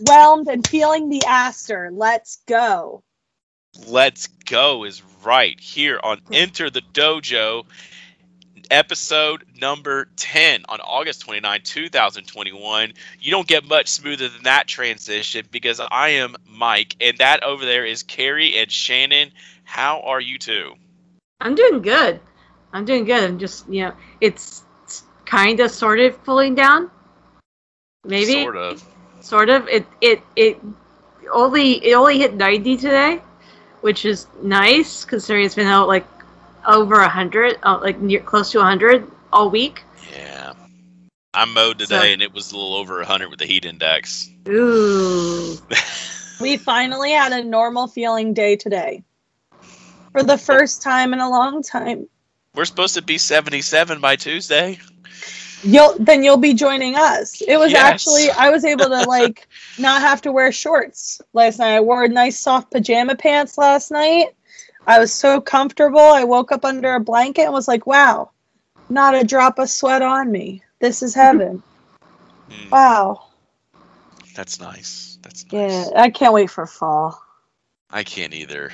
overwhelmed and feeling the Aster. Let's go. Let's go is right here on Enter the Dojo, episode number 10 on August 29, 2021. You don't get much smoother than that transition because I am Mike, and that over there is Carrie and Shannon. How are you two? I'm doing good. I'm just, it's kind of sort of pulling down. Maybe. Sort of. It only hit 90 today, which is nice considering it's been out like over 100, close to 100 all week. Yeah. I mowed today and it was a little over 100 with the heat index. Ooh. We finally had a normal feeling day today. For the first time in a long time. We're supposed to be 77 by Tuesday. You'll be joining us. It was actually, I was able to not have to wear shorts last night. I wore nice soft pajama pants last night. I was so comfortable. I woke up under a blanket and was like, wow, not a drop of sweat on me. This is heaven. Wow. That's nice. Yeah, I can't wait for fall. I can't either.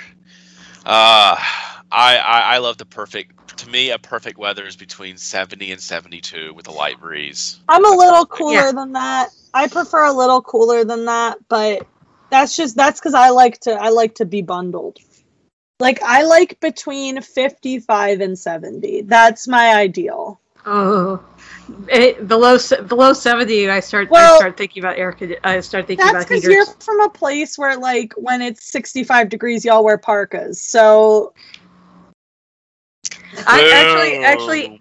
I love the perfect. To me, a perfect weather is between 70 and 72 with a light breeze. I'm a little cooler than that. I prefer a little cooler than that, but that's because I like to be bundled. I like between 55 and 70. That's my ideal. Oh, below 70, I start thinking about I start thinking about heaters. That's because you're from a place where, when it's 65 degrees, y'all wear parkas. So, actually,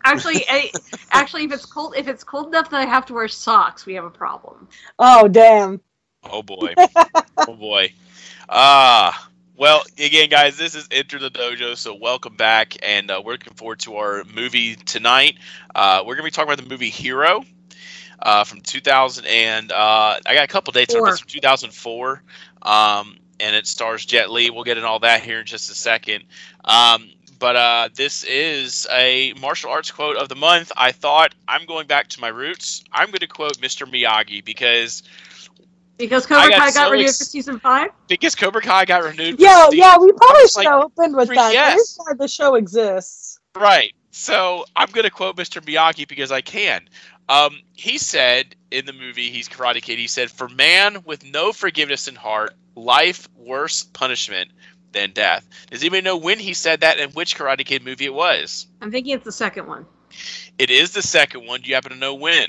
if it's cold enough that I have to wear socks, we have a problem. Oh, damn. Oh boy. Oh boy. Well, again, guys, this is Enter the Dojo, so welcome back, and we're looking forward to our movie tonight. We're going to be talking about the movie Hero from 2000, and I got a couple dates on this from 2004, and it stars Jet Li. We'll get into all that here in just a second. But this is a martial arts quote of the month. I thought, I'm going back to my roots. I'm going to quote Mr. Miyagi because Cobra Kai got renewed for season 5? Because Cobra Kai got renewed. Yeah, we probably should have opened with that. Yes. That's why the show exists. Right. So I'm going to quote Mr. Miyagi because I can. He said in the movie, he's Karate Kid, he said, "For man with no forgiveness in heart, life worse punishment than death." Does anybody know when he said that and which Karate Kid movie it was? I'm thinking it's the second one. It is the second one. Do you happen to know when?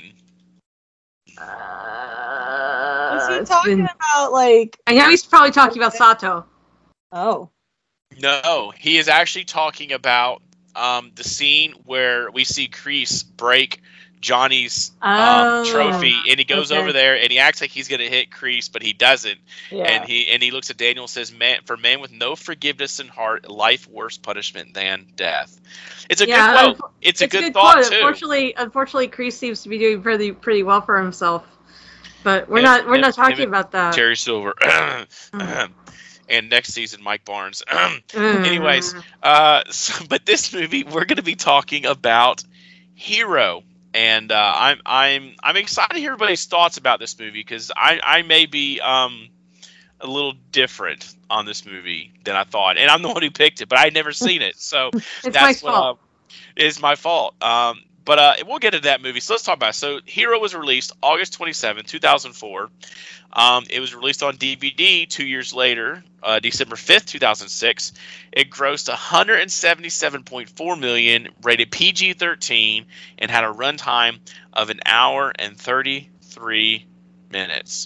Was he talking about, I know he's probably talking about Sato. Oh. No, he is actually talking about the scene where we see Kreese break Johnny's trophy, and he goes over there and he acts like he's gonna hit Kreese, but he doesn't. Yeah. And he looks at Daniel and says, "For man with no forgiveness in heart, life worse punishment than death." It's a good quote. It's a good thought too. Unfortunately, Kreese seems to be doing pretty well for himself. But we're not talking about that. Terry Silver. And next season, Mike Barnes. Anyways, but this movie we're going to be talking about Hero. And I'm excited to hear everybody's thoughts about this movie because I may be a little different on this movie than I thought, and I'm the one who picked it, but I'd never seen it, so that's my fault. It's my fault. But we'll get into that movie. So let's talk about it. So Hero was released August 27, 2004. It was released on DVD 2 years later, December 5th, 2006. It grossed $177.4 million, rated PG-13, and had a runtime of 1 hour and 33 minutes.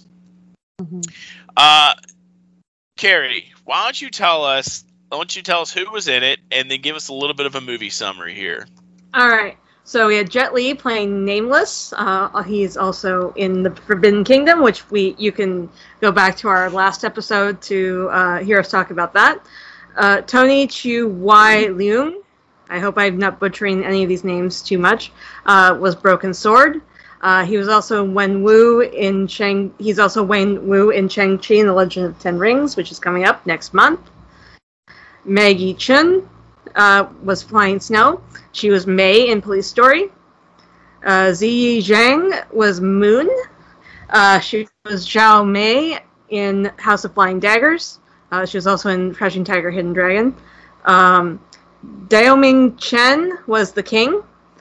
Mm-hmm. Carrie, why don't you tell us who was in it, and then give us a little bit of a movie summary here. All right. So we had Jet Li playing Nameless. He's also in the Forbidden Kingdom, which you can go back to our last episode to hear us talk about that. Tony Chiu Wai Leung, I hope I'm not butchering any of these names too much, was Broken Sword. He was also Wen Wu in Shang-Chi and the Legend of Ten Rings, which is coming up next month. Maggie Chun was Flying Snow. She was Mei in Police Story. Ziyi Zhang was Moon. She was Zhao Mei in House of Flying Daggers. She was also in Crouching Tiger, Hidden Dragon. Daoming Chen was the king.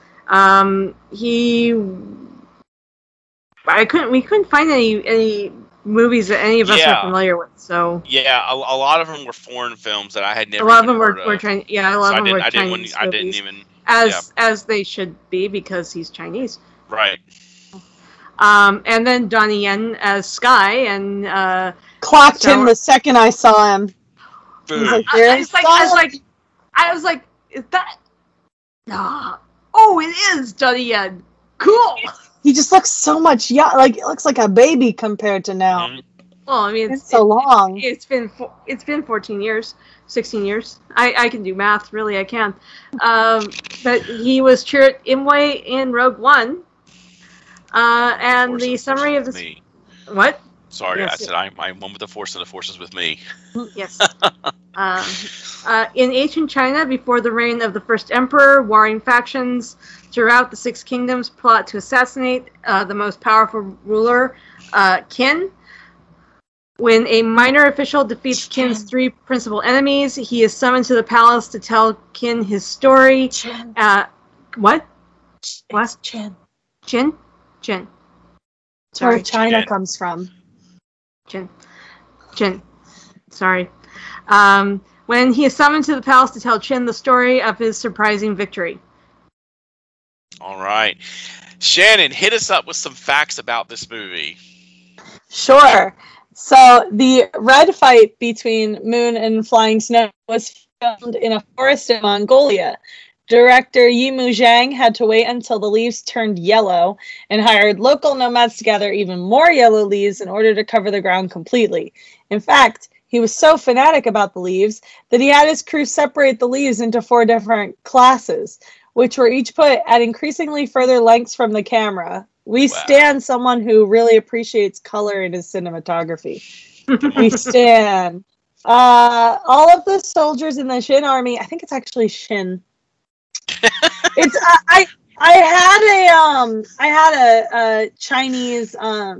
We couldn't find any movies that any of us are familiar with. So yeah, a lot of them were foreign films that I had never. A lot of them were Chinese. Yeah, a lot of them were Chinese. I didn't even as they should be because he's Chinese. Right. And then Donnie Yen as Sky and clocked him the second I saw him. I was like, is that? Oh, it is Donnie Yen. Cool. He just looks so much young. Like, it looks like a baby compared to now. Mm-hmm. Well, I mean, it's so long. It's been 14 years, 16 years. I can do math, really, I can. But he was Chirrut Imwe in Rogue One. And the summary of this. What? Sorry, yes, I said I'm one with the Force, and the Force is with me. Yes. In ancient China, before the reign of the first emperor, warring factions throughout the Six Kingdoms plot to assassinate the most powerful ruler, Qin. When a minor official defeats Qin's three principal enemies, he is summoned to the palace to tell Qin his story. What? What? Qin? That's where China comes from. Qin. Sorry. When he is summoned to the palace to tell Qin the story of his surprising victory. All right. Shannon, hit us up with some facts about this movie. Sure. So, the red fight between Moon and Flying Snow was filmed in a forest in Mongolia. Director Yimou Zhang had to wait until the leaves turned yellow and hired local nomads to gather even more yellow leaves in order to cover the ground completely. In fact, he was so fanatic about the leaves that he had his crew separate the leaves into 4 different classes, which were each put at increasingly further lengths from the camera. We stand someone who really appreciates color in his cinematography. We stand. All of the soldiers in the Shin army, I think it's actually Shin. It's I had a Chinese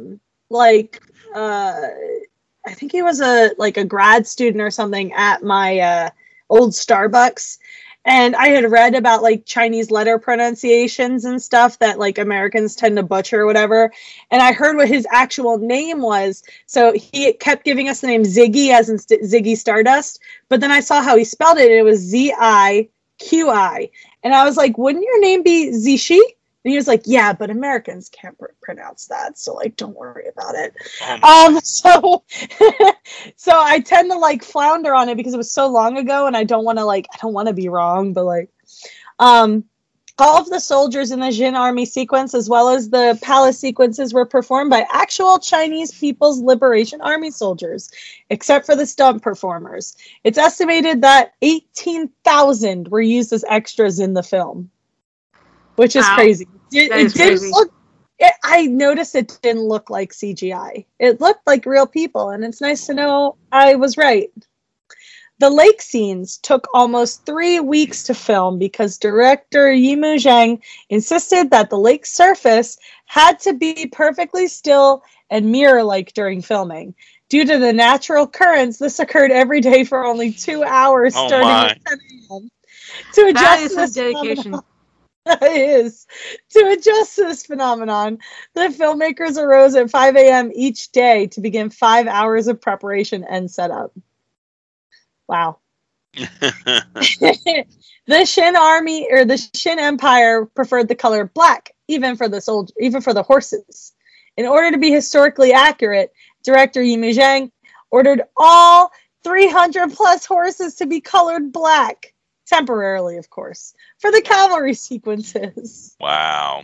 I think he was a grad student or something at my old Starbucks. And I had read about Chinese letter pronunciations and stuff that Americans tend to butcher or whatever. And I heard what his actual name was. So he kept giving us the name Ziggy as in Ziggy Stardust. But then I saw how he spelled it. And it was Z-I-Q-I. And I was like, wouldn't your name be Zishi? And he was like, yeah, but Americans can't pronounce that. So don't worry about it. So I tend to flounder on it because it was so long ago and I don't want to be wrong, but all of the soldiers in the Jin army sequence as well as the palace sequences were performed by actual Chinese People's Liberation Army soldiers, except for the stunt performers. It's estimated that 18,000 were used as extras in the film, which is crazy. It didn't look. I noticed it didn't look like CGI. It looked like real people, and it's nice to know I was right. The lake scenes took almost 3 weeks to film because director Yimou Zhang insisted that the lake's surface had to be perfectly still and mirror-like during filming. Due to the natural currents, this occurred every day for only 2 hours, starting at 10 a.m. To adjust this dedication. It is. To adjust to this phenomenon, the filmmakers arose at 5 a.m. each day to begin 5 hours of preparation and setup. Wow. The Shin army or the Shin Empire preferred the color black, even for the horses. In order to be historically accurate, director Yimou Zhang ordered all 300 plus horses to be colored black. Temporarily, of course, for the cavalry sequences. Wow.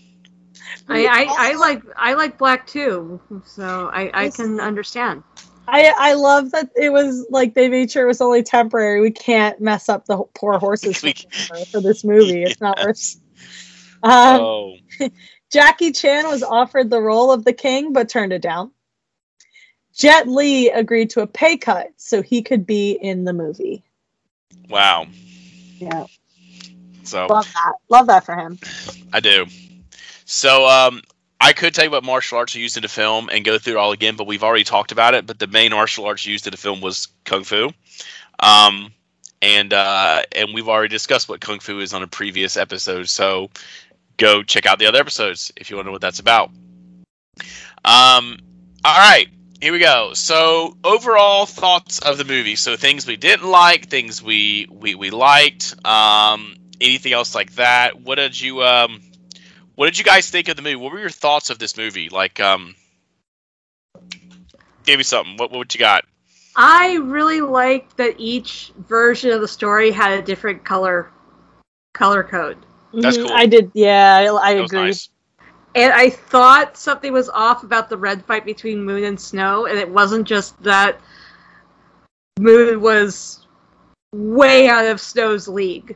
I like black too, so I can understand. I love that it was they made sure it was only temporary. We can't mess up the poor horses for this movie. It's not worth. Jackie Chan was offered the role of the king, but turned it down. Jet Li agreed to a pay cut so he could be in the movie. Wow. Yeah. So love that for him. I do. So I could tell you what martial arts are used in the film and go through it all again, but we've already talked about it. But the main martial arts used in the film was Kung Fu. And we've already discussed what Kung Fu is on a previous episode. So go check out the other episodes if you want to know what that's about. All right, here we go. So overall thoughts of the movie. So things we didn't like, things we liked. Anything else like that? What did you guys think of the movie? What were your thoughts of this movie? Like, give me something. What you got? I really liked that each version of the story had a different color code. That's cool. I did. Yeah, I agree. Nice. And I thought something was off about the red fight between Moon and Snow, and it wasn't just that Moon was way out of Snow's league.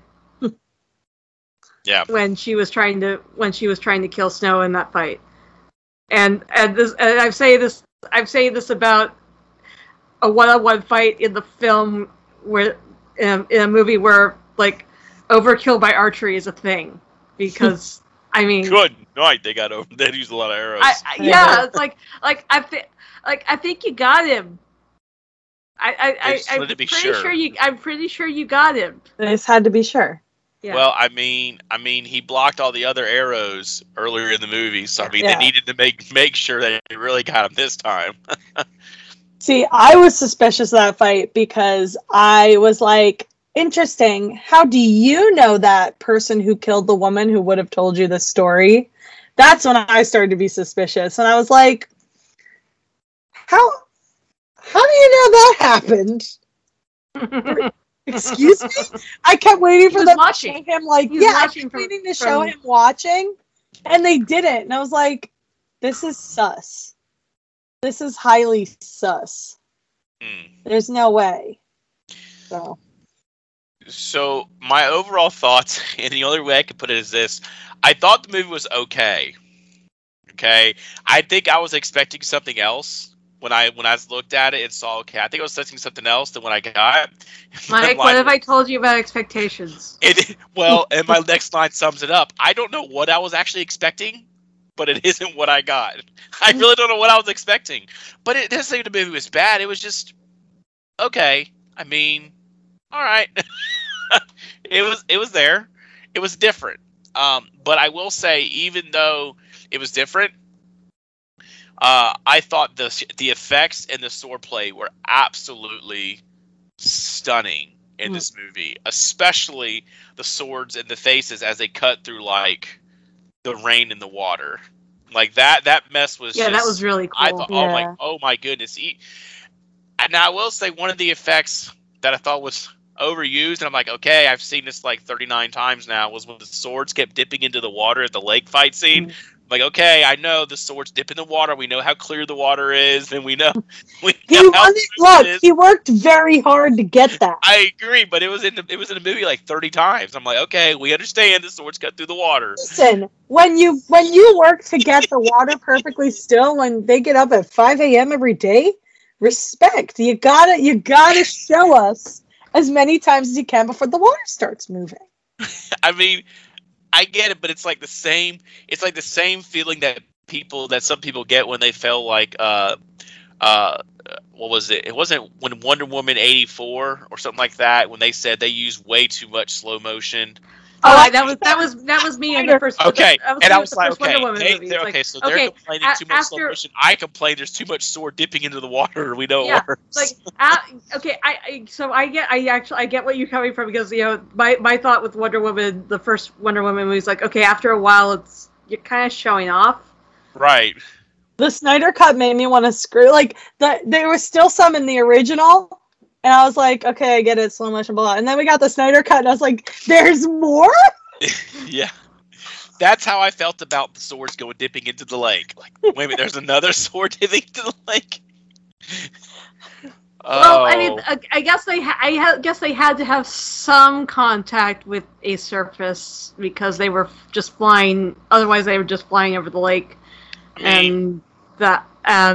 Yeah. When she was trying to kill Snow in that fight. And I'm saying this about a one-on-one fight in the film where in a movie where like overkill by archery is a thing, because I mean, good night. They used a lot of arrows. It's like I think you got him. I'm pretty sure you got him. They just had to be sure. Yeah. Well, I mean, he blocked all the other arrows earlier in the movie, so I mean, they needed to make sure that they really got him this time. See, I was suspicious of that fight because I was like, interesting. How do you know that person who killed the woman who would have told you the story? That's when I started to be suspicious, and I was like, how do you know that happened? Excuse me? I kept waiting for them to show him, like, I kept waiting to show him watching, and they didn't. And I was like, this is sus. This is highly sus. There's no way. So my overall thoughts, and the only way I could put it is this: I thought the movie was okay. Okay, I think I was expecting something else when I looked at it and saw okay. I think I was expecting something else than what I got. Mike, what have I told you about expectations? And my next line sums it up. I don't know what I was actually expecting, but it isn't what I got. I really don't know what I was expecting. But it doesn't seem the movie was bad. It was just okay. I mean, all right. It was there. It was different. But I will say, even though it was different, I thought the effects and the swordplay were absolutely stunning in this movie, especially the swords and the faces as they cut through like the rain and the water. Like that mess was that was really cool. I thought, oh my goodness. And I will say one of the effects that I thought was overused, and I'm like, okay, I've seen this like 39 times now, was when the swords kept dipping into the water at the lake fight scene. Like, okay, I know the swords dip in the water. We know how clear the water is, and we know he worked very hard to get that. I agree, but it was in the movie like 30 times. I'm like, okay, we understand the swords cut through the water. Listen, when you work to get the water perfectly still, when they get up at 5 a.m. every day, respect. You gotta show us as many times as you can before the water starts moving. I mean, I get it, but it's like the same. It's like the same feeling that some people get when they felt like what was it? It wasn't when Wonder Woman 84 or something like that, when they said they used way too much slow motion. That was me in the first. Okay, and I was like, okay, so they're complaining too much slow motion. I complain there's too much sword dipping into the water. We know it works. I get what you're coming from, because my thought with Wonder Woman, the first Wonder Woman movie, is like, okay, after a while you're kind of showing off. Right. The Snyder Cut made me want to screw. Like there was still some in the original. And I was like, okay, I get it, slow motion, blah. And then we got the Snyder Cut, and I was like, there's more? Yeah. That's how I felt about the swords dipping into the lake. Like, wait a minute, there's another sword dipping into the lake? Well, I mean, I guess they had to have some contact with a surface, because they were just flying. Otherwise, they were just flying over the lake, and that,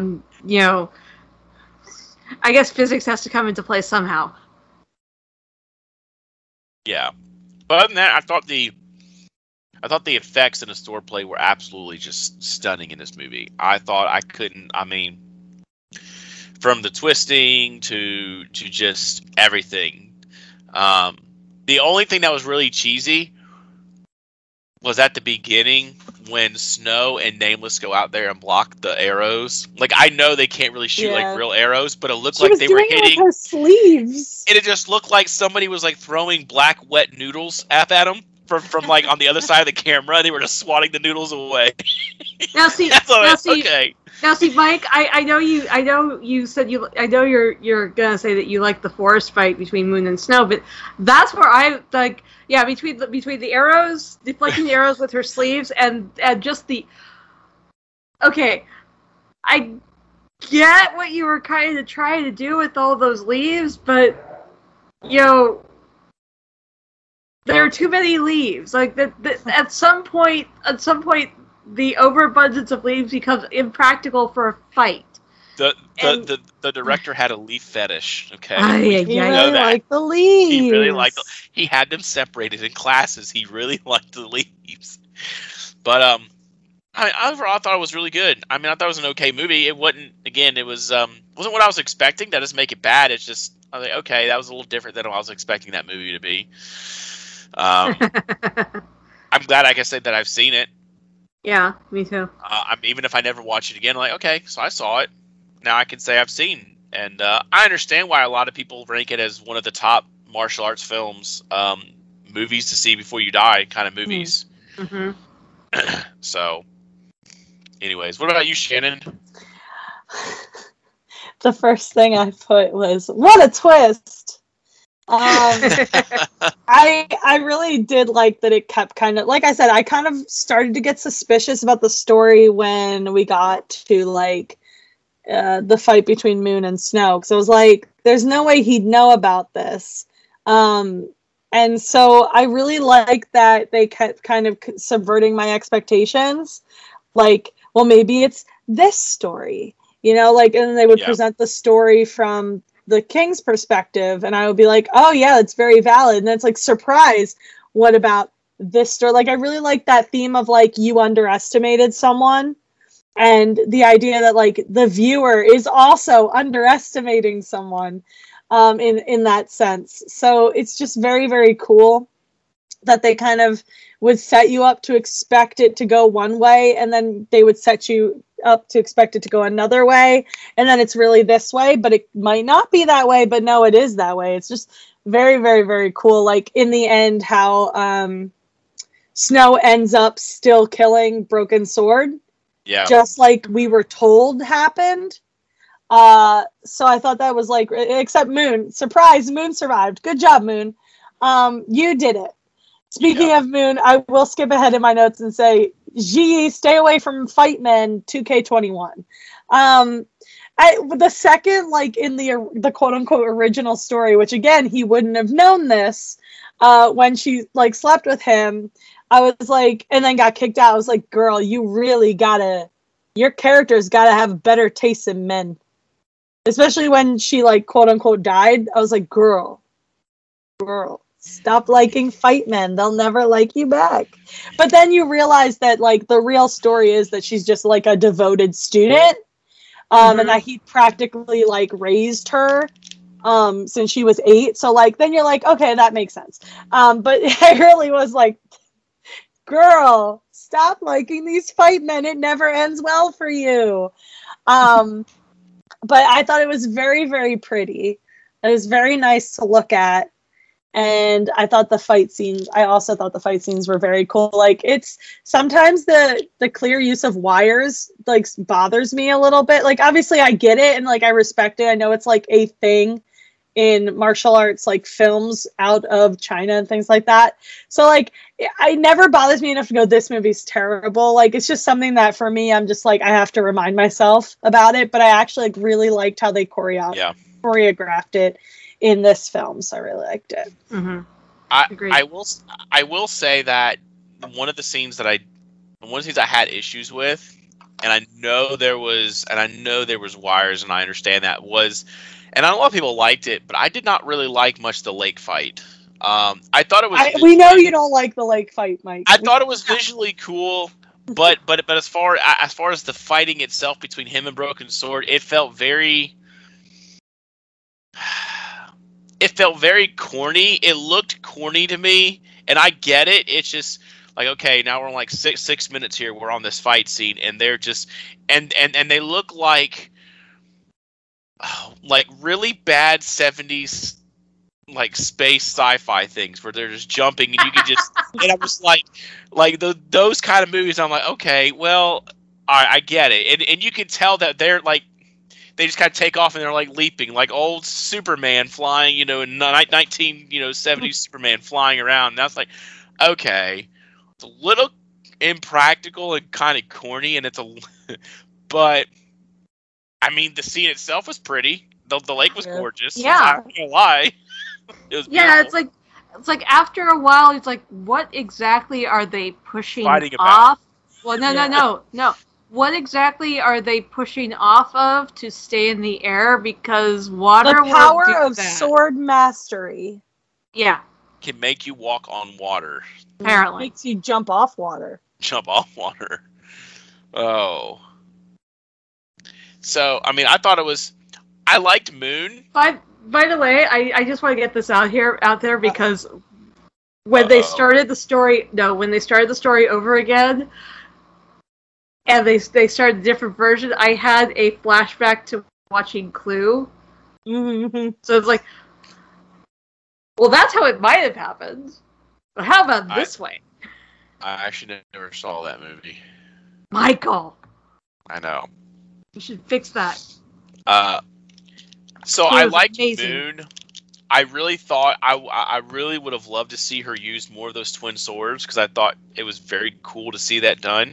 I guess physics has to come into play somehow. Yeah, but other than that, I thought the I thought the effects and the swordplay were absolutely just stunning in this movie. I thought I couldn't. I mean, from the twisting to just everything. The only thing that was really cheesy was at the beginning when Snow and Nameless go out there and block the arrows. Like, I know they can't really shoot like real arrows, but it looked like they were hitting her sleeves. And it just looked like somebody was like throwing black wet noodles at them from like on the other side of the camera. They were just swatting the noodles away. Now see, okay. Now see, Mike, I know you said I know you're gonna say that you like the forest fight between Moon and Snow, but that's where I like. Yeah, between the arrows, deflecting the arrows with her sleeves, and just the. Okay, I get what you were kind of trying to do with all those leaves, but there are too many leaves. Like at some point, the overabundance of leaves becomes impractical for a fight. The director had a leaf fetish. Okay, he really liked the leaves. He really liked. He had them separated in classes. He really liked the leaves. But overall, I thought it was really good. I mean, I thought it was an okay movie. It wasn't. Again, it was wasn't what I was expecting. That doesn't make it bad. It's just I was like, okay, that was a little different than what I was expecting that movie to be. I'm glad I can say that I've seen it. Yeah, me too. Even if I never watch it again, I'm like, okay, so I saw it. Now I can say I've seen, and I understand why a lot of people rank it as one of the top martial arts films, movies to see before you die, kind of movies. Mm-hmm. So, anyways, what about you, Shannon? The first thing I put was, what a twist! I really did like that it kept kind of, like I said, I kind of started to get suspicious about the story when we got to, like, the fight between Moon and Snow, because I was like, there's no way he'd know about this. And so I really like that they kept kind of subverting my expectations. Like, well, maybe it's this story, like, and they would present the story from the king's perspective, and I would be like, oh yeah, it's very valid. And it's like, surprise, what about this story? Like, I really like that theme of, like, you underestimated someone. And the idea that, like, the viewer is also underestimating someone in that sense. So it's just very, very cool that they kind of would set you up to expect it to go one way, and then they would set you up to expect it to go another way, and then it's really this way, but it might not be that way, but no, it is that way. It's just very, very, very cool. Like, in the end, how Snow ends up still killing Broken Sword. Yeah. Just like we were told happened. So I thought that was like, except Moon. Surprise, Moon survived. Good job, Moon. You did it. Speaking of Moon, I will skip ahead in my notes and say, Ji, stay away from Fightmen 2K21. The second, like, in the quote-unquote original story, which, again, he wouldn't have known this when she, like, slept with him, I was like, and then got kicked out. I was like, girl, you really your character's gotta have better taste in men. Especially when she, like, quote unquote died. I was like, girl, stop liking fight men. They'll never like you back. But then you realize that, like, the real story is that she's just, like, a devoted student. And that he practically, like, raised her since she was 8. So, like, then you're like, okay, that makes sense. But I really was like, girl, stop liking these fight men. It never ends well for you. But I thought it was very, very pretty. It was very nice to look at. And I also thought the fight scenes were very cool. Like, it's sometimes the clear use of wires, like, bothers me a little bit. Like, obviously I get it and, like, I respect it. I know it's, like, a thing in martial arts, like, films out of China and things like that. So, like, it never bothers me enough to go, this movie's terrible. Like, it's just something that for me, I'm just like, I have to remind myself about it. But I actually, like, really liked how they choreographed it in this film, so I really liked it. Mm-hmm. I will say that one of the scenes I had issues with, and I know there was wires, and I understand that was, and I know a lot of people liked it, but I did not really like much the lake fight. I thought it was. We know you don't like the lake fight, Mike. I thought it was visually cool, but as far as the fighting itself between him and Broken Sword, it felt very corny. It looked corny to me, and I get it. It's just like, okay, now we're on like six minutes here. We're on this fight scene, and they're just and they look like really bad 70s like space sci-fi things where they're just jumping and you can just and I'm just like those kind of movies. I'm like, okay, well, I get it, and you can tell that they're like they just kind of take off and they're like leaping like old Superman flying, in 1970s Superman flying around. And that's like, okay, it's a little impractical and kind of corny, and but I mean the scene itself was pretty. The lake was gorgeous. Yeah, I'm not gonna lie. It was beautiful. It's like after a while, it's like, what exactly are they pushing Fighting off? Well, no. What exactly are they pushing off of to stay in the air? Because water the power will do of that. sword mastery. Yeah, Can make you walk on water. apparently. Makes you jump off water. Jump off water. Oh. So, I mean, I liked Moon. By the way, I just want to get this out there because when they started the story over again, and they started a different version, I had a flashback to watching Clue. Mm-hmm. So it's like, well, that's how it might have happened. But how about this way? I actually never saw that movie. Michael, I know. you should fix that. So It I was liked amazing. Moon. I really thought I really would have loved to see her use more of those twin swords because I thought it was very cool to see that done.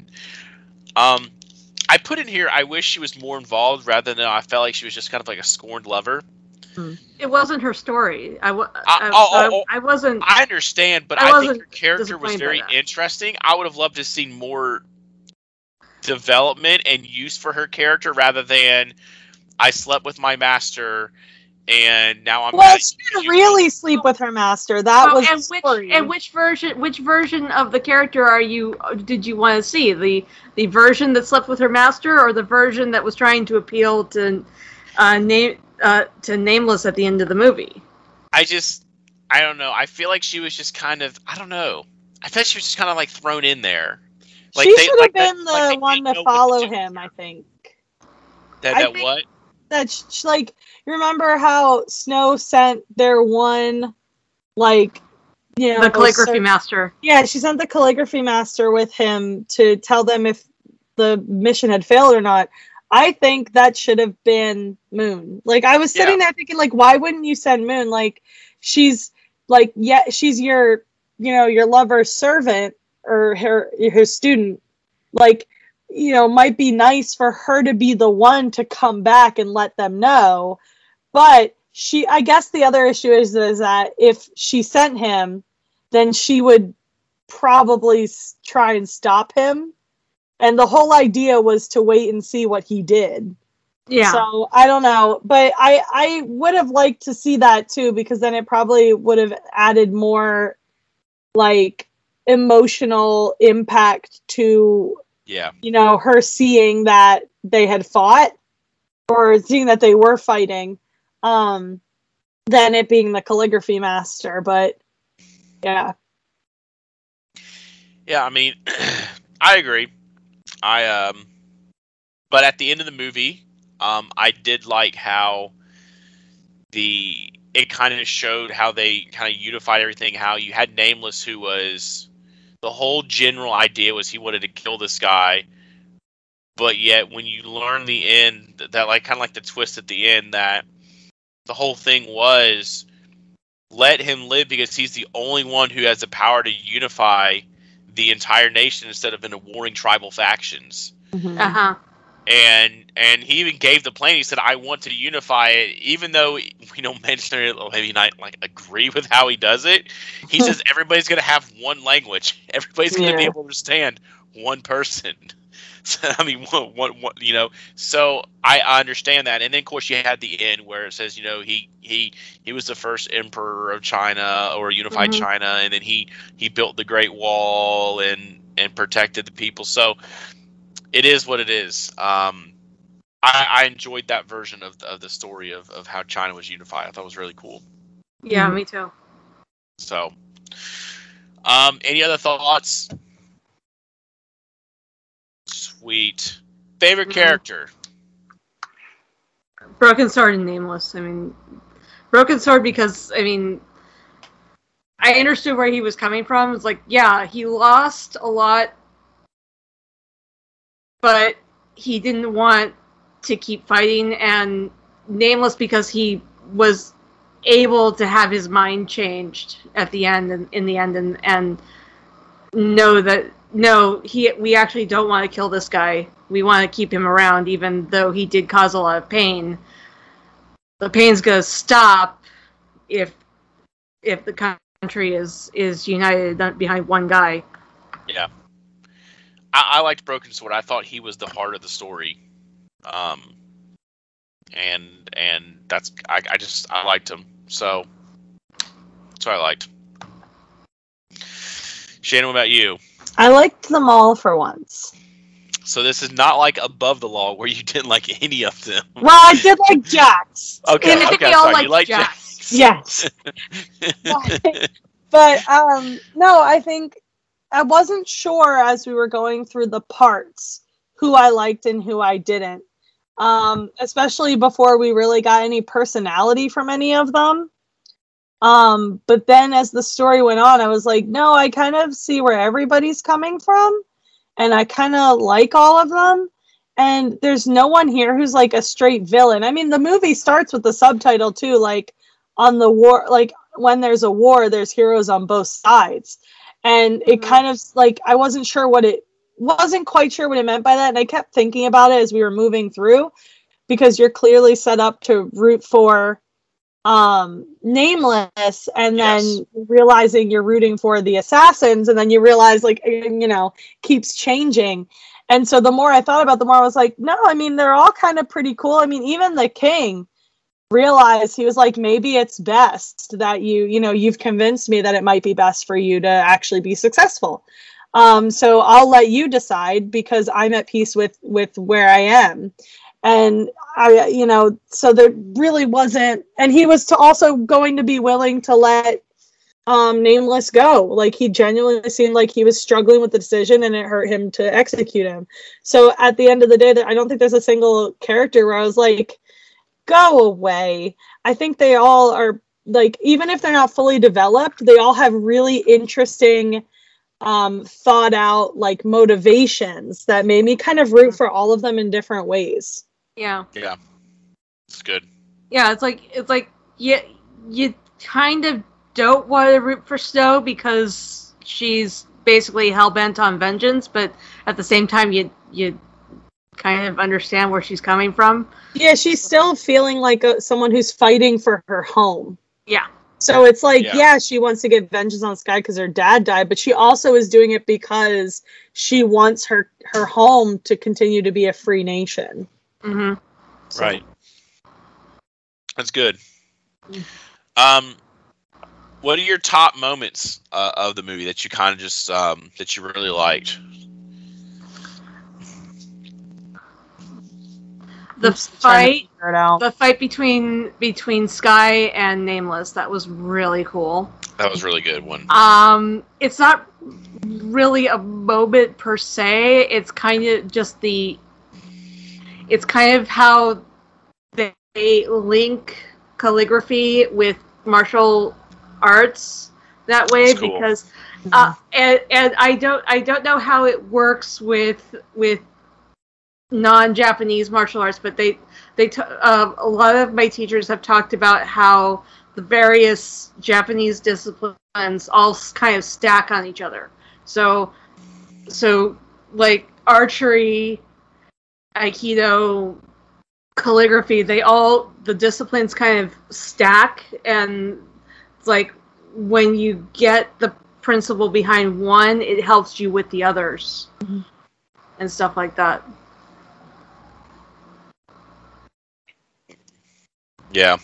I put in here, I wish she was more involved rather than I felt like she was just kind of like a scorned lover. It wasn't her story. I wasn't. I understand, but I I think wasn't her character was disappointed very by that. interesting. I would have loved to see more development and use for her character rather than I slept with my master and now I'm Well, she didn't really sleep with her master. That was and the story. which version of the character did you want to see? The version that slept with her master, or the version that was trying to appeal to Nameless at the end of the movie? I don't know. I feel like she was just kind of, I don't know. I felt she was just kind of like thrown in there. Like she should have been the one to follow him, I think. What? That like, you remember how Snow sent their one, like, the calligraphy master. Yeah, she sent the calligraphy master with him to tell them if the mission had failed or not. I think that should have been Moon. Like, I was sitting there thinking, like, why wouldn't you send Moon? Like, she's like, she's your, your lover's servant or her student. Like, might be nice for her to be the one to come back and let them know. But I guess the other issue is that if she sent him, then she would probably try and stop him. And the whole idea was to wait and see what he did. Yeah. So I don't know, but I would have liked to see that too, because then it probably would have added more like emotional impact to, her seeing that they had fought or seeing that they were fighting, than it being the calligraphy master. But yeah. Yeah, I mean, I agree. But at the end of the movie, I did like how it kind of showed how they kind of unified everything. How you had Nameless, who was the whole general idea was he wanted to kill this guy, but yet when you learn the end, that like kind of like the twist at the end, that the whole thing was let him live because he's the only one who has the power to unify the entire nation instead of in a warring tribal factions. Uh-huh. And he even gave the plan. He said, "I want to unify it," even though we don't mention maybe not like agree with how he does it. He says everybody's going to have one language. Everybody's going to be able to understand one person. So, I mean, one, you know. So I understand that. And then of course you had the end where it says, you know, he was the first emperor of China, or unified China, and then he built the Great Wall and protected the people. So it is what it is. I enjoyed that version of the story of how China was unified. I thought it was really cool. Yeah, me too. So, any other thoughts? Sweet. Favorite character? Broken Sword and Nameless. I mean, Broken Sword because, I mean, I understood where he was coming from. It's like, yeah, he lost a lot, but he didn't want to keep fighting, and Nameless because he was able to have his mind changed at the end, and in the end, and know that we actually don't want to kill this guy. We want to keep him around, even though he did cause a lot of pain. The pain's gonna stop if the country is united behind one guy. Yeah. I liked Broken Sword. I thought he was the heart of the story. And that's I liked him. So that's what I liked. Shannon, what about you? I liked them all for once. So this is not like Above the Law where you didn't like any of them. Well, I did like Jax. Okay, and I think we all like Jax. Yes. but no, I think I wasn't sure as we were going through the parts who I liked and who I didn't. Especially before we really got any personality from any of them. But then as the story went on, I was like, no, I kind of see where everybody's coming from. And I kind of like all of them. And there's no one here who's like a straight villain. I mean, the movie starts with the subtitle too, like on the war, like when there's a war, there's heroes on both sides. And it kind of like, I wasn't quite sure what it meant by that. And I kept thinking about it as we were moving through, because you're clearly set up to root for Nameless, and then realizing you're rooting for the assassins, and then you realize, like, you know, keeps changing. And so the more I thought about it, the more I was like, no, I mean, they're all kind of pretty cool. I mean, even the king realized, he was like, maybe it's best that you've convinced me that it might be best for you to actually be successful. So I'll let you decide, because I'm at peace with where I am. And so there really wasn't, and he was also going to be willing to let Nameless go. Like, he genuinely seemed like he was struggling with the decision, and it hurt him to execute him. So at the end of the day, I don't think there's a single character where I was like, go away. I think they all are, like, even if they're not fully developed, they all have really interesting thought out, like, motivations that made me kind of root for all of them in different ways. Yeah. It's good. Yeah, it's like you kind of don't want to root for Snow because she's basically hell-bent on vengeance, but at the same time you kind of understand where she's coming from. Yeah, she's still feeling like someone who's fighting for her home. Yeah. So it's like, yeah, she wants to get vengeance on Sky because her dad died, but she also is doing it because she wants her home to continue to be a free nation. Mm-hmm. So. Right. That's good. What are your top moments of the movie that you kind of just that you really liked? The fight between Sky and Nameless, that was really cool. That was a really good one. It's not really a moment per se. It's kind of just it's kind of how they link calligraphy with martial arts that way. That's cool. Because and I don't know how it works with non-Japanese martial arts, but they a lot of my teachers have talked about how the various Japanese disciplines all kind of stack on each other. So like archery Aikido, calligraphy, the disciplines kind of stack, and it's like when you get the principle behind one, it helps you with the others and stuff like that. Yeah.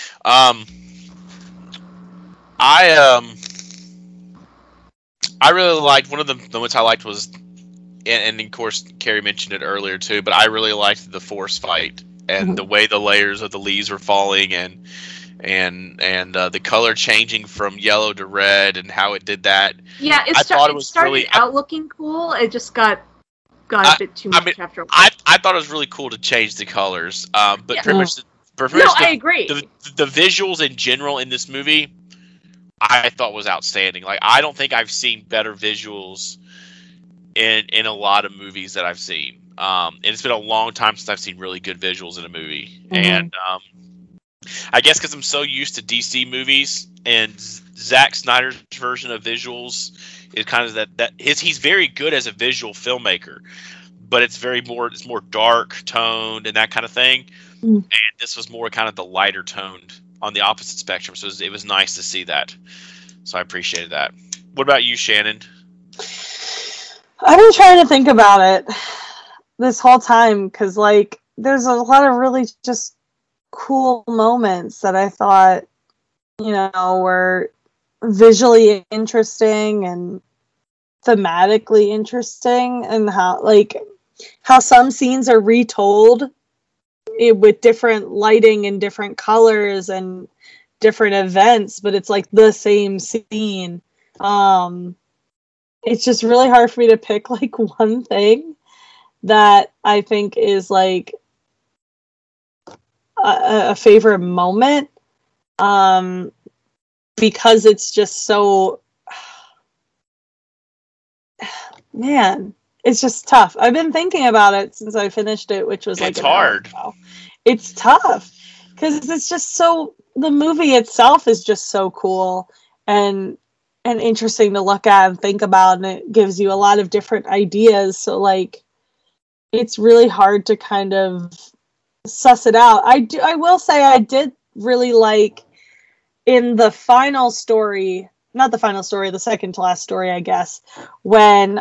I really liked, one of the moments I liked was, and of course Carrie mentioned it earlier too, but I really liked the force fight and the way the layers of the leaves were falling and the color changing from yellow to red and how it did that. Yeah, it started really out looking cool. It just got a bit too much after a while. I thought it was really cool to change the colors, but pretty much. I agree. The visuals in general in this movie, I thought was outstanding. Like, I don't think I've seen better visuals in a lot of movies that I've seen. And it's been a long time since I've seen really good visuals in a movie. And I guess because I'm so used to DC movies, and Zack Snyder's version of visuals is kind of he's very good as a visual filmmaker, but it's more dark toned and that kind of thing. And this was more kind of the lighter toned on the opposite spectrum. So it was nice to see that. So I appreciated that. What about you, Shannon? I've been trying to think about it this whole time because, like, there's a lot of really just cool moments that I thought, were visually interesting and thematically interesting, and how some scenes are retold with different lighting and different colors and different events, but it's like the same scene. It's just really hard for me to pick like one thing that I think is like a favorite moment, because it's just so, man, it's just tough. I've been thinking about it since I finished it, which was like it's hard. It's tough because it's just so, the movie itself is just so cool and interesting to look at and think about, and it gives you a lot of different ideas. So like, it's really hard to kind of suss it out. I will say I did really like in the final story, not the final story, the second to last story, I guess, when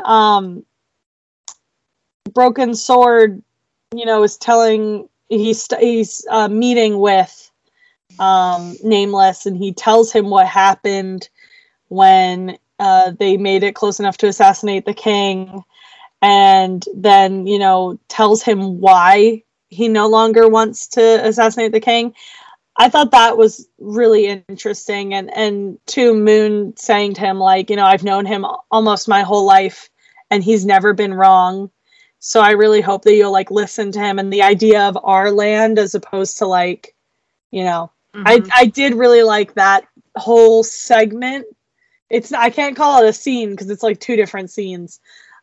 Broken Sword, is telling, he's meeting with Nameless, and he tells him what happened when they made it close enough to assassinate the king, and then, tells him why he no longer wants to assassinate the king. I thought that was really interesting. And to Moon saying to him, like, I've known him almost my whole life and he's never been wrong. So I really hope that you'll like listen to him, and the idea of our land as opposed to like, I did really like that whole segment. I can't call it a scene because it's like two different scenes.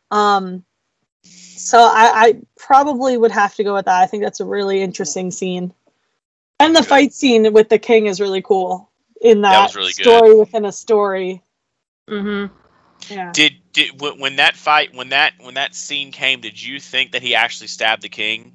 So I probably would have to go with that. I think that's a really interesting scene. And the fight scene with the king is really cool in that really story good. Within a story. Mm-hmm. Yeah. Did when that scene came, did you think that he actually stabbed the king?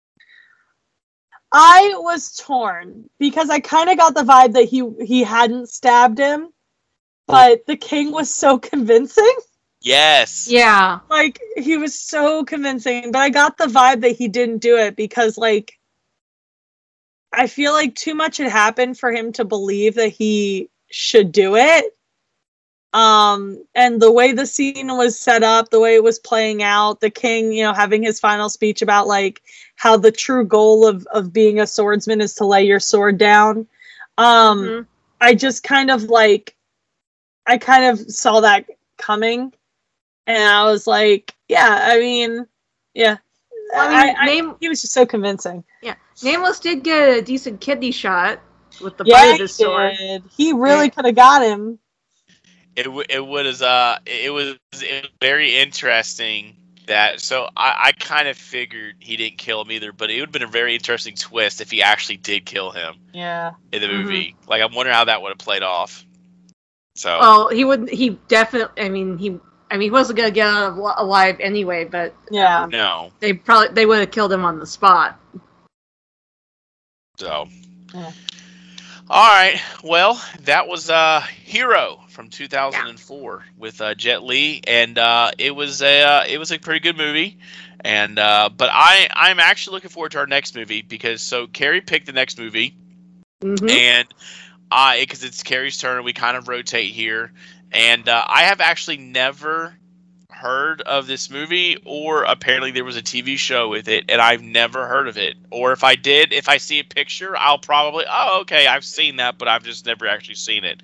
I was torn because I kind of got the vibe that he hadn't stabbed him, but the king was so convincing. Yes. Yeah. Like, he was so convincing, but I got the vibe that he didn't do it because, like, I feel like too much had happened for him to believe that he should do it. And the way the scene was set up, the way it was playing out, the king, having his final speech about like how the true goal of being a swordsman is to lay your sword down. I just kind of saw that coming, and I was like, yeah, he was just so convincing. Yeah. Nameless did get a decent kidney shot with the butt of his sword. He really could have got him. It was very interesting that. So I kind of figured he didn't kill him either, but it would have been a very interesting twist if he actually did kill him. Yeah. In the movie, like, I'm wondering how that would have played off. So. Well, he definitely. I mean, he I mean, he wasn't gonna get out alive anyway. But Yeah. No. they would have killed him on the spot. So. Yeah. All right. Well, that was Hero from 2004 with Jet Li, and it was a pretty good movie. And but I'm actually looking forward to our next movie because Carrie picked the next movie, and because it's Carrie's turn, we kind of rotate here, and I have actually never heard of this movie, or apparently there was a TV show with it, and I've never heard of it. Or if I did, if I see a picture, I'll probably, okay, I've seen that, but I've just never actually seen it.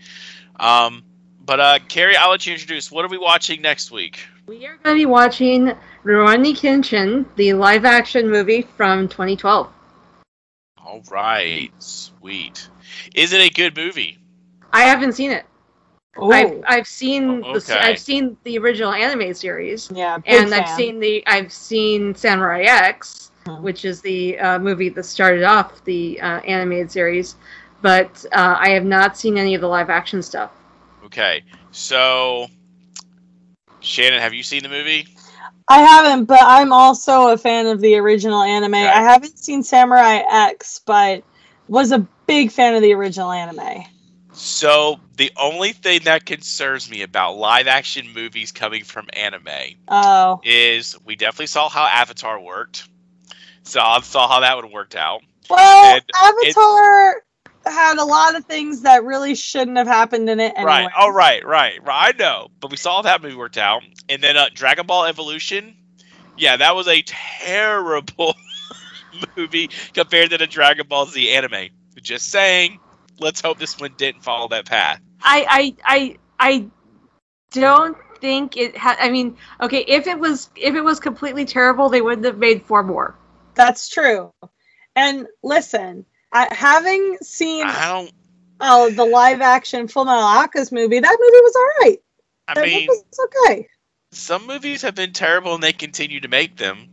But Carrie, I'll let you introduce. What are we watching next week? We are going to be watching Rurouni Kenshin, the live-action movie from 2012. All right, sweet. Is it a good movie? I haven't seen it. Ooh. I've seen I've seen the original anime series. Yeah, and fan. I've seen Samurai X, which is the movie that started off the animated series, but I have not seen any of the live action stuff. Okay, so Shannon, have you seen the movie? I haven't, but I'm also a fan of the original anime. Okay. I haven't seen Samurai X, but was a big fan of the original anime. So the only thing that concerns me about live action movies coming from anime is we definitely saw how Avatar worked. So I saw how that would have worked out. Well, Avatar had a lot of things that really shouldn't have happened in it anyway. Right. Oh, right. I know. But we saw how that movie worked out. And then Dragon Ball Evolution. Yeah, that was a terrible movie compared to the Dragon Ball Z anime. Just saying. Let's hope this one didn't follow that path. I don't think it had. I mean, okay, if it was completely terrible, they wouldn't have made 4 more. That's true. And listen, having seen the live action Full Metal Alchemist movie, that movie was all right. I mean, it's okay. Some movies have been terrible, and they continue to make them.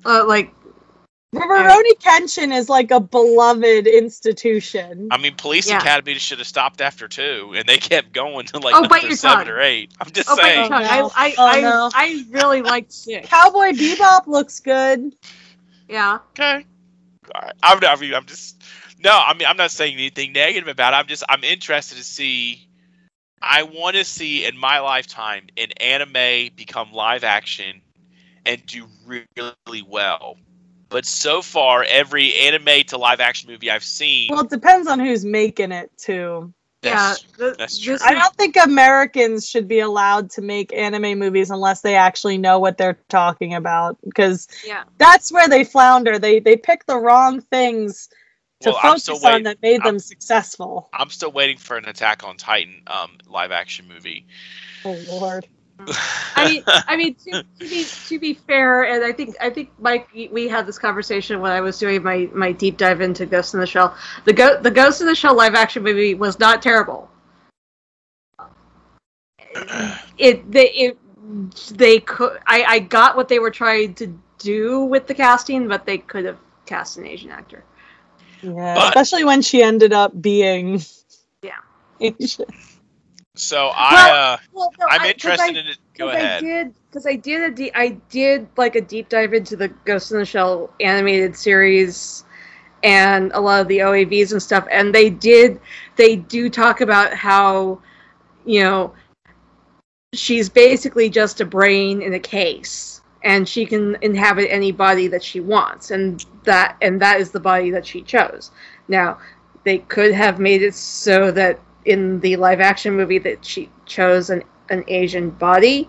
Rurouni Kenshin is like a beloved institution. I mean, Police Academy should have stopped after 2, and they kept going to like number 7 or 8. I'm just saying. I really liked 6. Cowboy Bebop looks good. Yeah. Okay. All right. I'm not saying anything negative about it. I'm interested to see. I want to see in my lifetime an anime become live action and do really well. But so far, every anime to live action movie I've seen. Well, it depends on who's making it, too. That's true. I don't think Americans should be allowed to make anime movies unless they actually know what they're talking about. Because that's where they flounder. They pick the wrong things to focus on that made them successful. I'm still waiting for an Attack on Titan live action movie. Oh, Lord. I mean, to be fair, and I think Mike, we had this conversation when I was doing my deep dive into Ghost in the Shell. The Ghost in the Shell live action movie was not terrible. They could. I got what they were trying to do with the casting, but they could have cast an Asian actor. Yeah, especially when she ended up being Asian. So I'm interested in it. Go ahead. I did like a deep dive into the Ghost in the Shell animated series and a lot of the OAVs and stuff, and they do talk about how, she's basically just a brain in a case, and she can inhabit any body that she wants, and that is the body that she chose. Now, they could have made it so that in the live action movie that she chose an Asian body,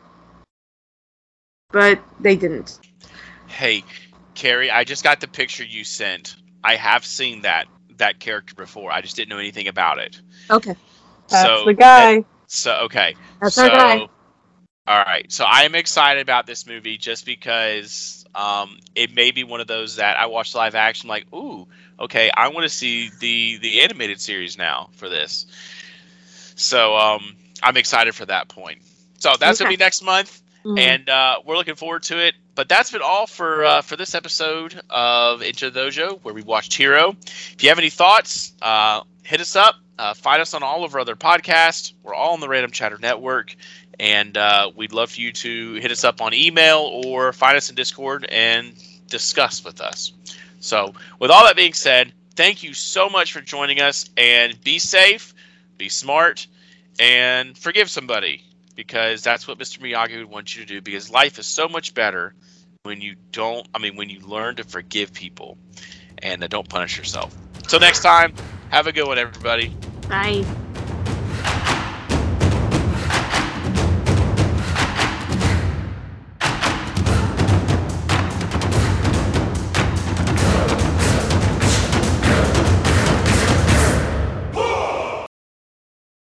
but they didn't. Hey, Carrie, I just got the picture you sent. I have seen that character before. I just didn't know anything about it. Okay. That's the guy. That's our guy. All right. So I am excited about this movie just because it may be one of those that I watched live action like, ooh, okay, I want to see the animated series now for this. So I'm excited for that point. So that's going to be next month, and we're looking forward to it. But that's been all for this episode of Into the Dojo, where we watched Hero. If you have any thoughts, hit us up. Find us on all of our other podcasts. We're all on the Random Chatter Network. And we'd love for you to hit us up on email or find us in Discord and discuss with us. So with all that being said, thank you so much for joining us, and be safe, be smart, and forgive somebody, because that's what Mr. Miyagi would want you to do, because life is so much better when you learn to forgive people and don't punish yourself. Till next time, have a good one, everybody. Bye.